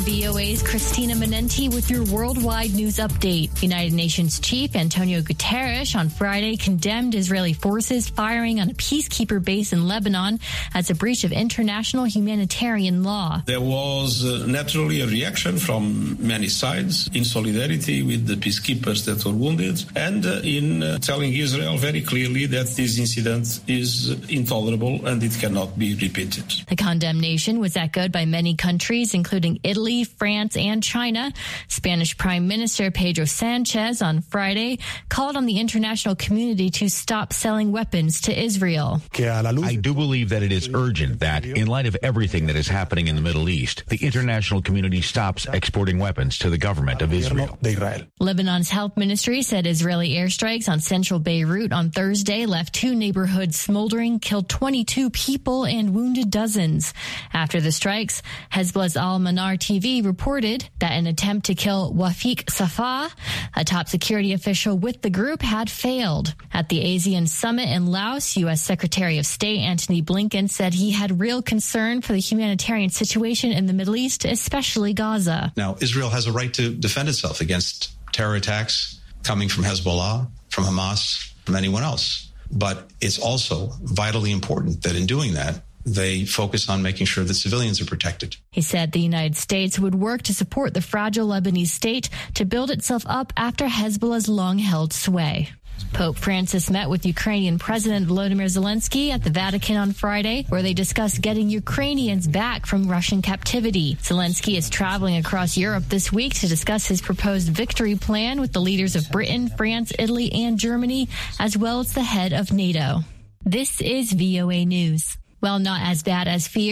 VOA's Christina Menenti with your worldwide news update. United Nations Chief Antonio Guterres on Friday condemned Israeli forces firing on a peacekeeper base in Lebanon as a breach of international humanitarian law. There was naturally a reaction from many sides in solidarity with the peacekeepers that were wounded and in telling Israel very clearly that this incident is intolerable and it cannot be repeated. The condemnation was echoed by many countries, including Italy, France, and China. Spanish Prime Minister Pedro Sanchez on Friday called on the international community to stop selling weapons to Israel. I do believe that it is urgent that, in light of everything that is happening in the Middle East, the international community stops exporting weapons to the government of Israel. Lebanon's health ministry said Israeli airstrikes on central Beirut on Thursday left 2 neighborhoods smoldering, killed 22 people, and wounded dozens. After the strikes, Hezbollah's Al-Manar TV reported that an attempt to kill Wafiq Safah, a top security official with the group, had failed. At the ASEAN summit in Laos, U.S. Secretary of State Antony Blinken said he had real concern for the humanitarian situation in the Middle East, especially Gaza. Now, Israel has a right to defend itself against terror attacks coming from Hezbollah, from Hamas, from anyone else. But it's also vitally important that in doing that, they focus on making sure that civilians are protected. He said the United States would work to support the fragile Lebanese state to build itself up after Hezbollah's long-held sway. Pope Francis met with Ukrainian President Volodymyr Zelensky at the Vatican on Friday, where they discussed getting Ukrainians back from Russian captivity. Zelensky is traveling across Europe this week to discuss his proposed victory plan with the leaders of Britain, France, Italy, and Germany, as well as the head of NATO. This is VOA News. Well, not as bad as feared.